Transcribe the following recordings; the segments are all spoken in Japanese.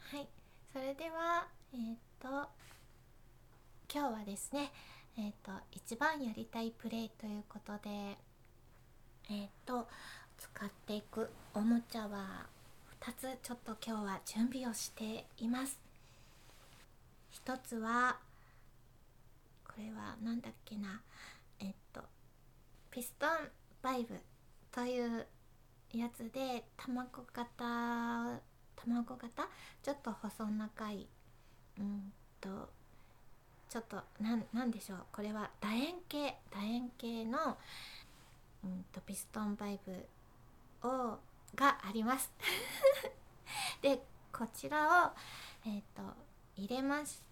はい、それでは今日はですね、一番やりたいプレイということで、使っていくおもちゃは2つちょっと今日は準備をしています。1つはこれはなんだっけな、ピストンバイブというやつで、卵型ちょっと細長い、うんとちょっとなんでしょう、これは楕円形の、ピストンバイブがありますでこちらを、入れまして、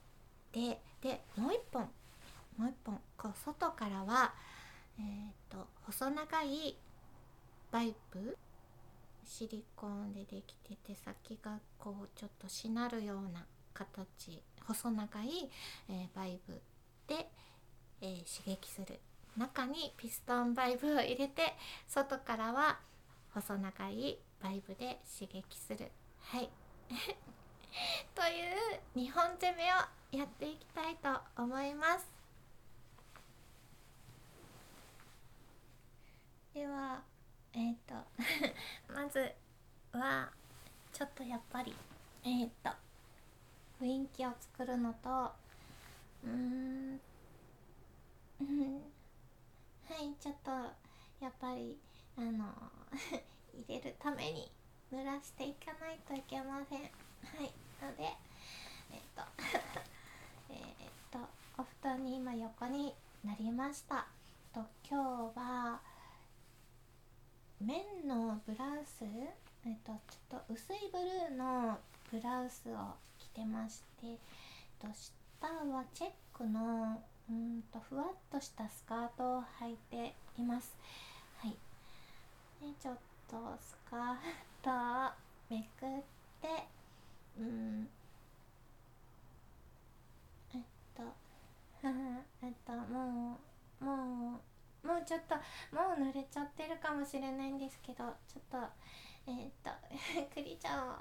でもう一本こう外からは、細長いバイブ、シリコンでできてて、先がこうちょっとしなるような形、細長い、バイブで、刺激する。中にピストンバイブを入れて、外からは細長いバイブで刺激する。はいという2本攻めをやっていきたいと思います。ではまずはちょっとやっぱり雰囲気を作るのと、はいちょっとやっぱり入れるために濡らしていかないといけません。はいのでえーっお布団に今横になりました。今日は綿のブラウス、ちょっと薄いブルーのブラウスを着てまして、下はチェックのふわっとしたスカートを履いています。はい。でちょっとスカートをめくって、えっともうちょっともう濡れちゃってるかもしれないんですけど、ちょっとクリちゃんを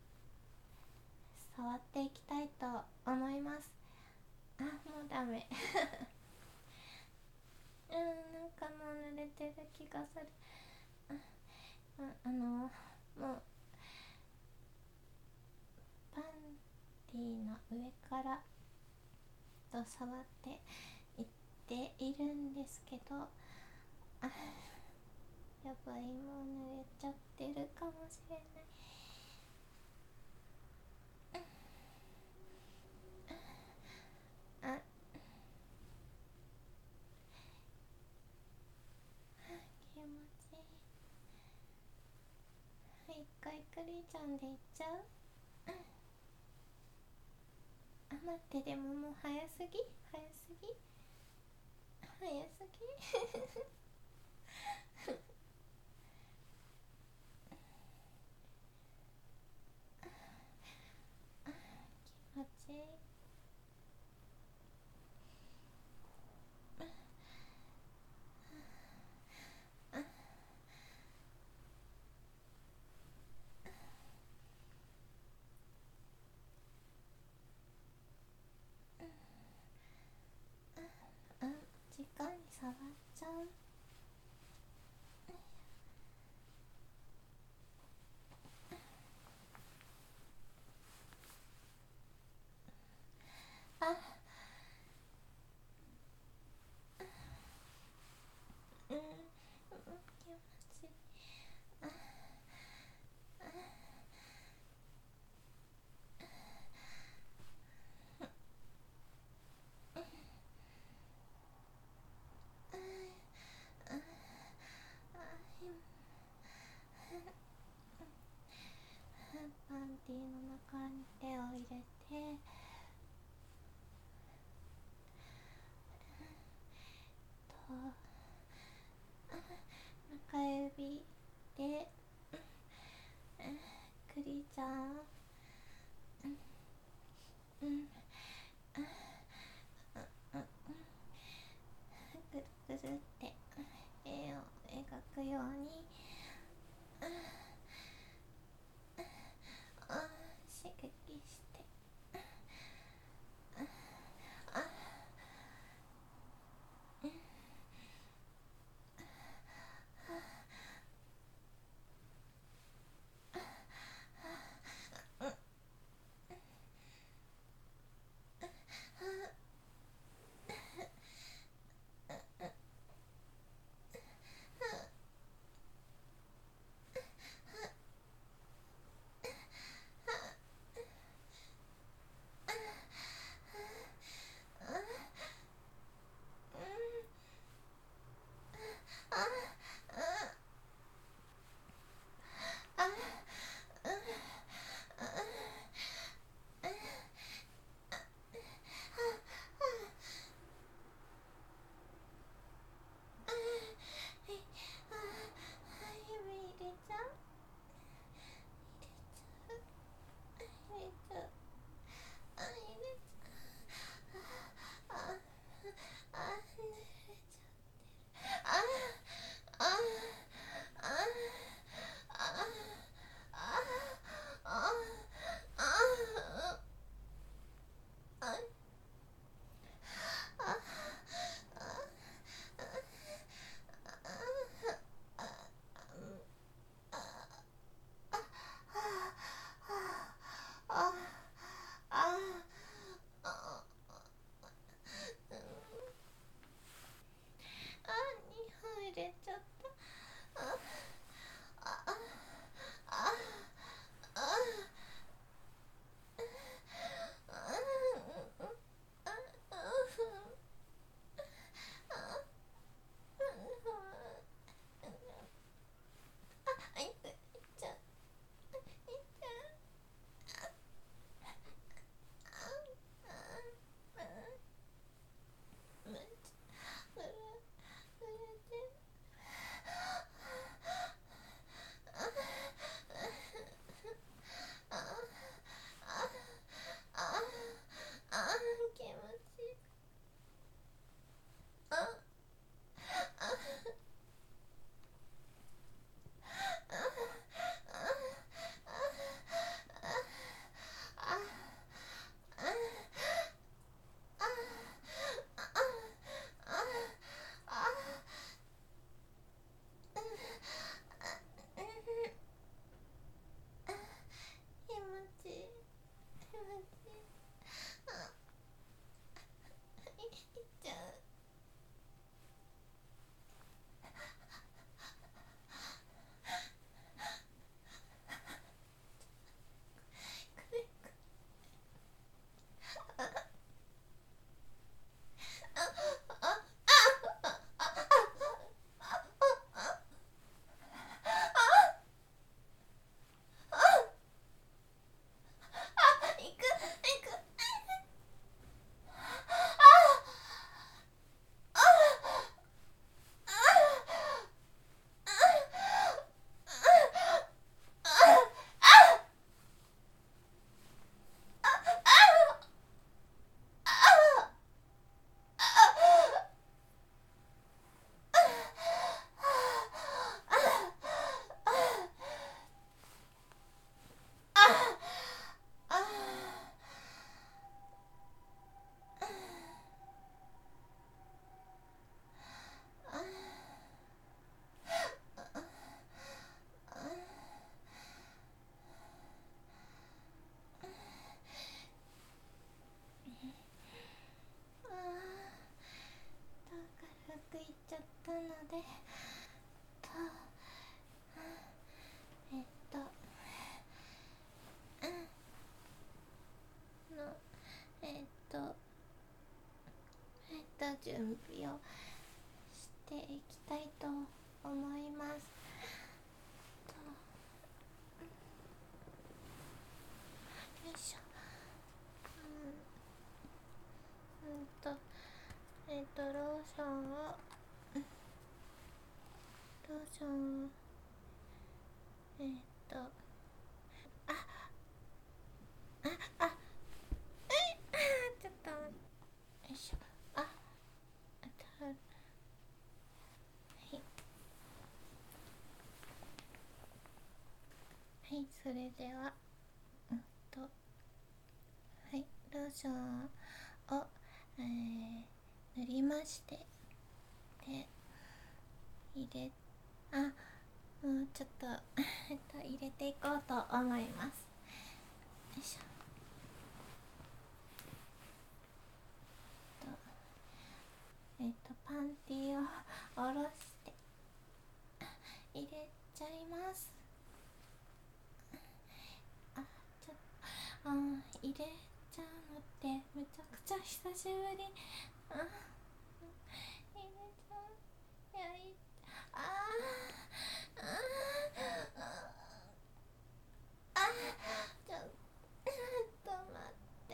触っていきたいと思います。もうダメなんかもう濡れてる気がする。もうパンティの上からと触っていっているんですけど、やばい、もう濡れちゃってるかもしれない。あ、気持ちいい。はい、一回クリちゃんでいっちゃう。待って、でももう早すぎ早すぎ気持ちいい。時間に触っちゃう。あ、気持ちいい。パンティの中に手を入れて、中指でクリちゃん、ぐるぐるって絵を描くように刺激し準備をしていきたいと思います。よいしょ。ローションをあああちょっとよいしょ。はいはい、それでははい、ローションを、塗りまして、でもうちょっと入れていこうと思います。よいしょ。パンティを下ろして入れちゃいます。入れちゃうのってめちゃくちゃ久しぶり。入れちゃう。ちょっと待って。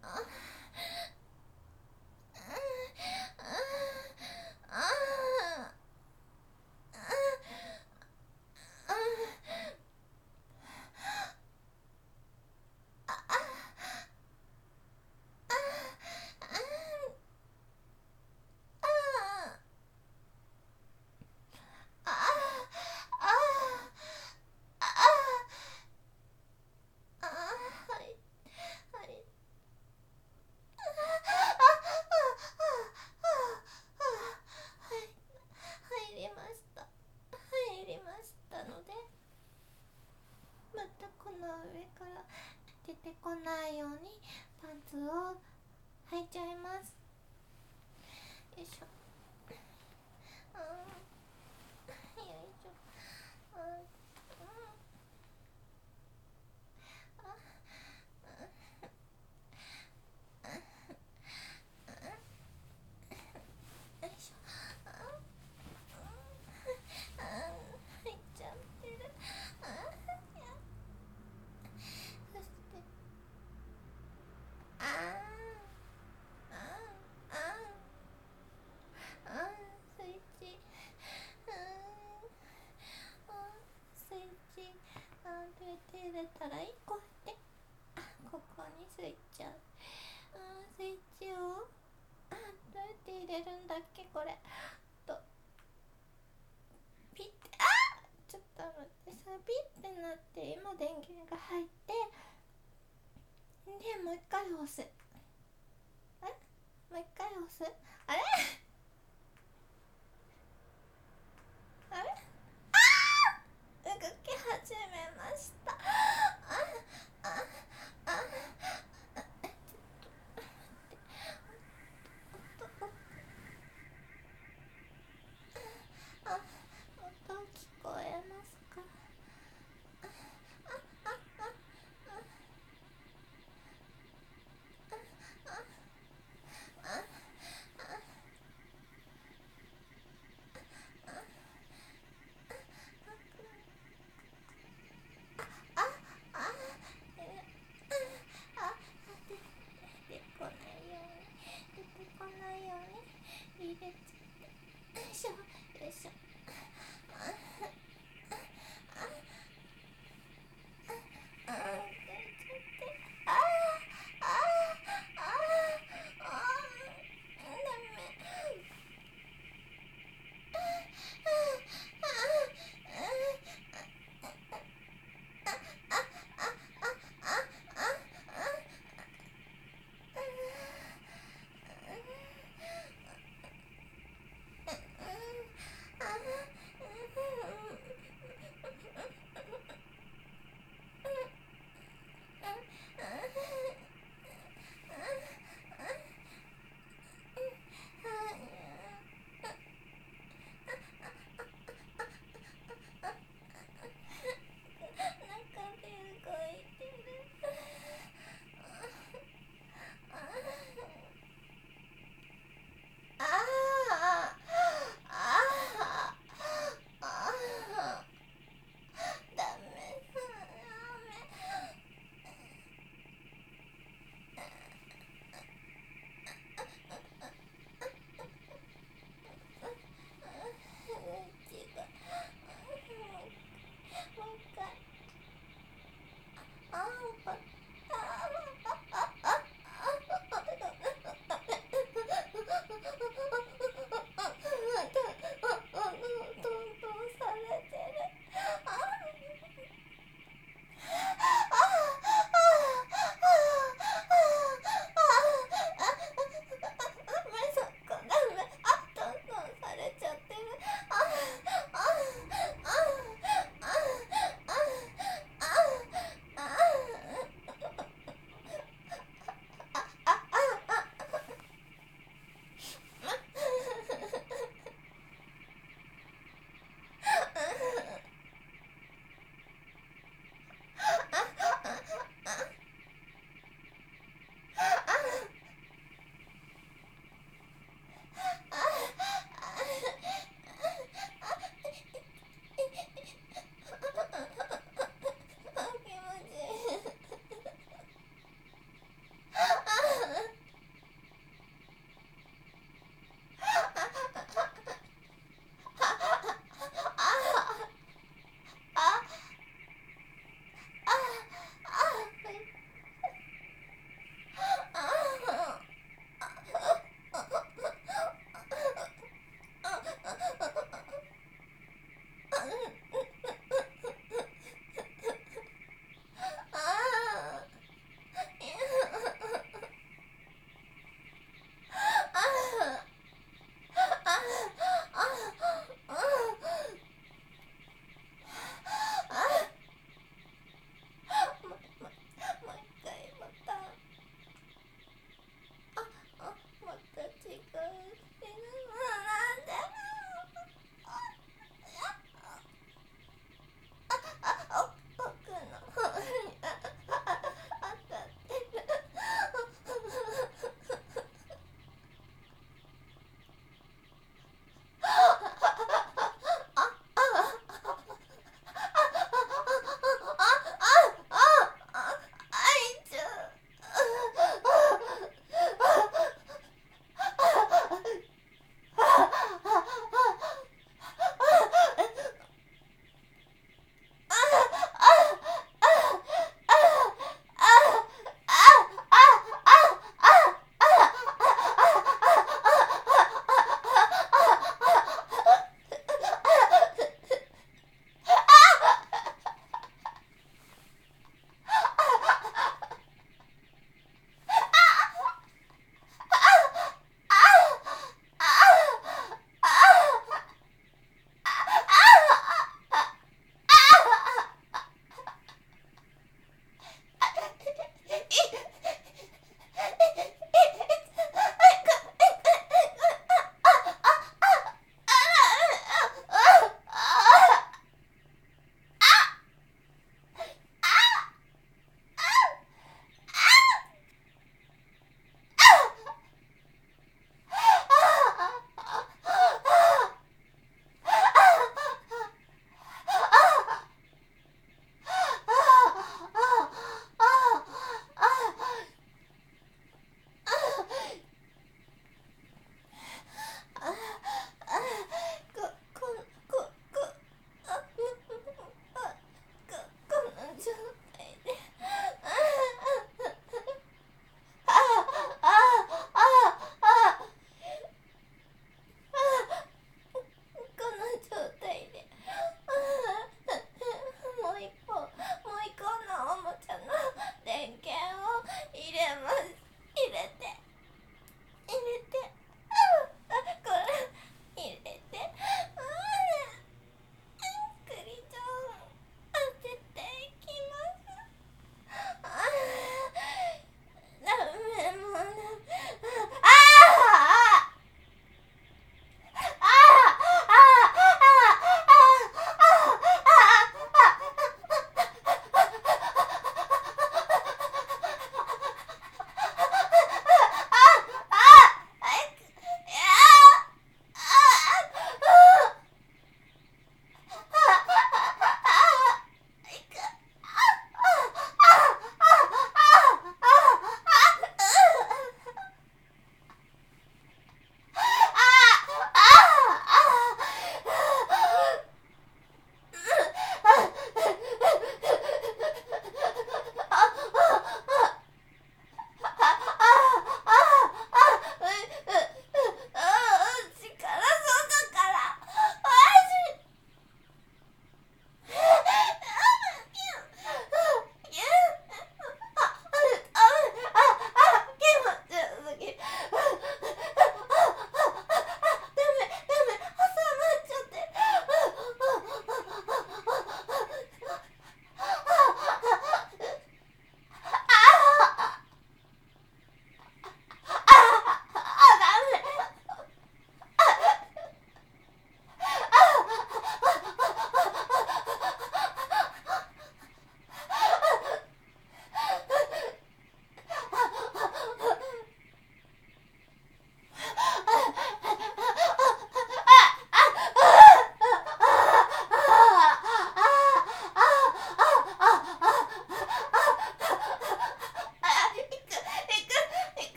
入りましたので、またこの上から出てこないようにパンツを履いちゃいます。よいしょ。よいしょ。よいしょ。入っちゃってる。そしてスイッチスイッチどうやって入れたらいい？こうやってここにスイッチある。スイッチをどうやって入れるんだっけこれと。ピッてちょっと待ってさ、ピッてなって今電源が入ってでもう一回押す。もう一回押す。あれ動き始めました。音聞こえますか？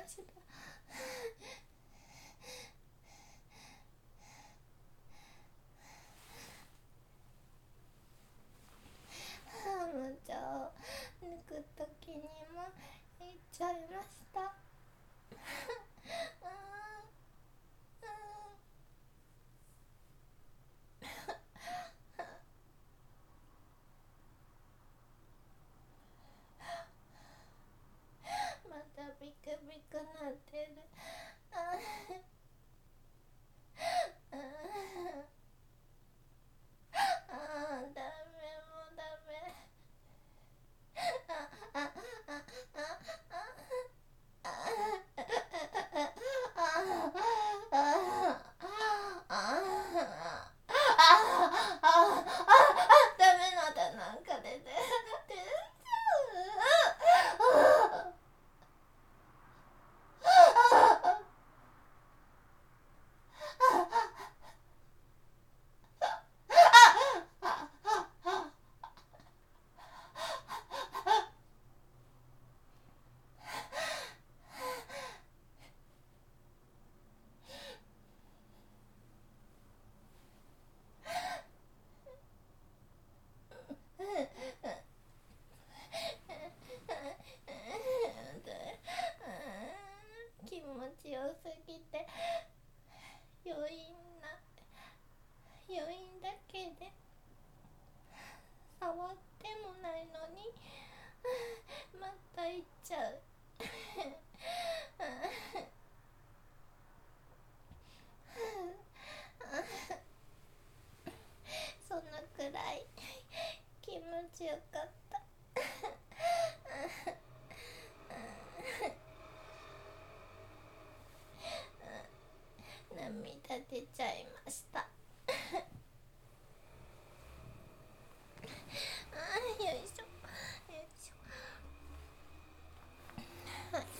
した。もうじゃあ抜く時にも言っちゃいました。またビクビクなってる。ダメ、もうダメ。ダメのだ、なんか出てる。気持ちよすぎて余韻だけで触ってもないのにまた行っちゃう。そのくらい気持ちよかった。涙出ちゃいました。よいしょよいしょ。はい、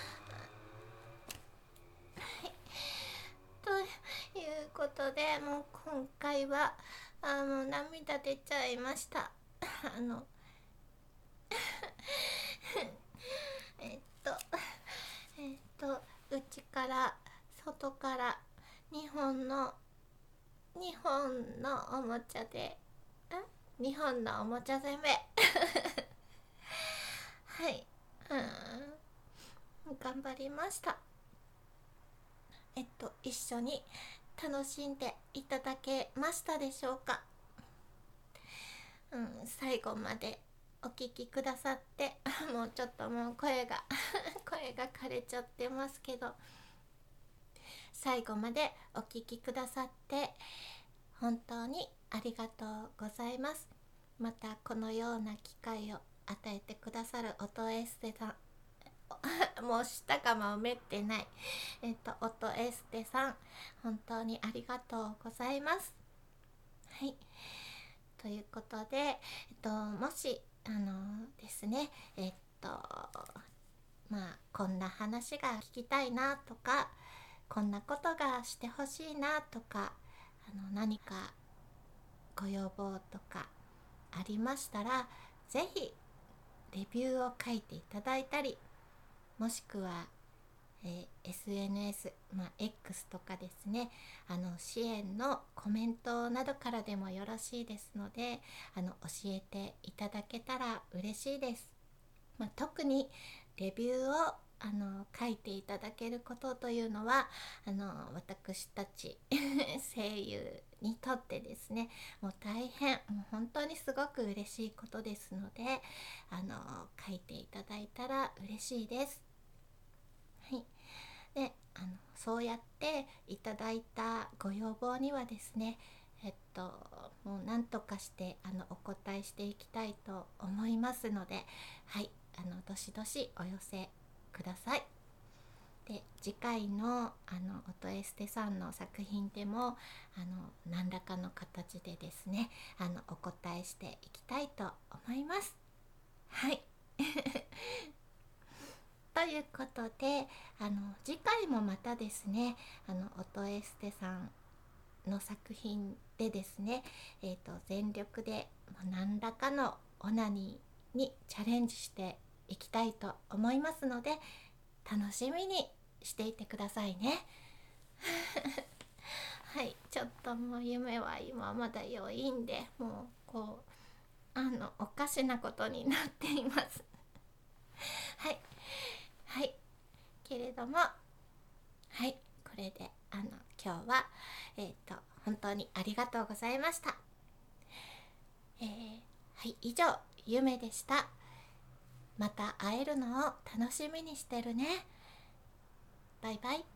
ということで、もう今回はもう涙出ちゃいました。えっと内から外から2本のおもちゃで2本のおもちゃ攻めはい、頑張りました。一緒に楽しんでいただけましたでしょうか。最後までお聞きくださってもうちょっともう声が枯れちゃってますけど、最後までお聞きくださって本当にありがとうございます。またこのような機会を与えてくださる音エステさんもう舌がまめってない、音エステさん、本当にありがとうございます。はい、ということで、もしですね、こんな話が聞きたいなとか、こんなことがしてほしいなとか、何かご要望とかありましたら、ぜひレビューを書いていただいたり、もしくは、SNS、X とかですね、支援のコメントなどからでもよろしいですので、教えていただけたら嬉しいです。特にレビューを書いていただけることというのは私たち声優にとってですね、もう大変、もう本当にすごく嬉しいことですので、書いていただいたら嬉しいです。はい、でそうやっていただいたご要望にはですね、もう何とかしてお答えしていきたいと思いますので、はい、どしどしお寄せください。で、次回の音エステさんの作品でも何らかの形でですねお答えしていきたいと思います。はいということで次回もまたですね音エステさんの作品でですね、全力で何らかのオナニーにチャレンジしていきたいと思いますので、 楽しみにしていてくださいね。はい、ちょっともう夢は今まだ良いんで、もうこうおかしなことになっています。はいはいけれども、はい、これで今日は本当にありがとうございました。はい、以上夢でした。また会えるのを楽しみにしてるね。バイバイ。